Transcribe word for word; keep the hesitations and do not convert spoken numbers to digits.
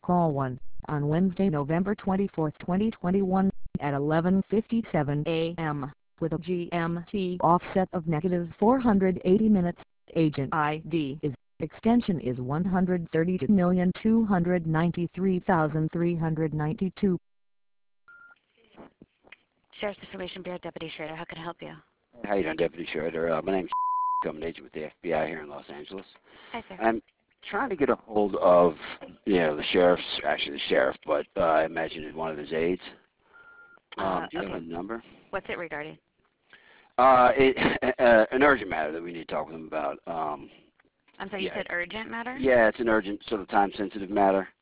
Call one on Wednesday, November twenty-fourth, twenty twenty-one at eleven fifty-seven a m with a G M T offset of negative four hundred eighty minutes. Agent I D is extension is one hundred thirty-two million two hundred ninety-three thousand three hundred ninety-two. Sheriff's Information Bureau, Deputy Schrader. How can I help you? How you doing, Deputy Schrader? Uh, my name's I'm an agent with the F B I here in Los Angeles. Hi, sir. I'm trying to get a hold of, you know, the sheriff's, actually the sheriff, but uh, I imagine it's one of his aides. Um, Uh, do you okay. have a number? What's it regarding? Uh, it, uh, an urgent matter that we need to talk with him about. Um, I'm sorry, yeah. you said urgent matter? Yeah, it's an urgent, sort of time-sensitive matter.